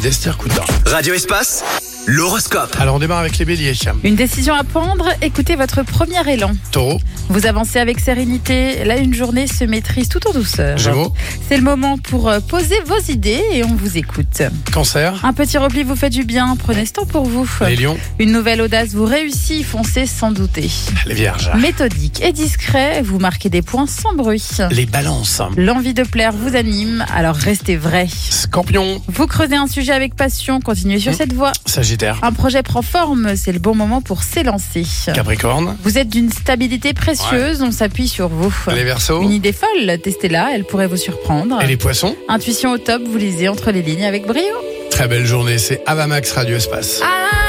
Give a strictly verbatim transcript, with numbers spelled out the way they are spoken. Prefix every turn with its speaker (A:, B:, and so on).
A: d'Esther Coutin.
B: Radio Espace, l'horoscope.
A: Alors on démarre avec les béliers.
C: Une décision à prendre, écoutez votre premier élan.
A: Taureau,
C: Vous avancez avec sérénité, là une journée se maîtrise tout en douceur.
A: Gémeaux,
C: C'est le moment pour euh, poser vos idées et on vous écoute.
A: Cancer,
C: Un petit repli vous fait du bien, prenez ce temps pour vous.
A: les lions,
C: Une nouvelle audace vous réussit, foncez sans douter.
A: les vierges,
C: Méthodique et discret, vous marquez des points sans bruit.
A: les balances,
C: L'envie de plaire vous anime, alors restez vrai.
A: scorpion,
C: Vous creusez un sujet avec passion, continuez sur
A: Mmh.
C: cette voie.
A: sagittaire,
C: Un projet prend forme, c'est le bon moment pour s'élancer.
A: capricorne,
C: Vous êtes d'une stabilité précieuse, on s'appuie sur vous.
A: les verseaux
C: Une idée folle, testez-la, elle pourrait vous surprendre.
A: et les poissons.
C: Intuition au top, vous lisez entre les lignes avec brio.
A: Très belle journée, c'est Avamax Radio Espace.
C: Ah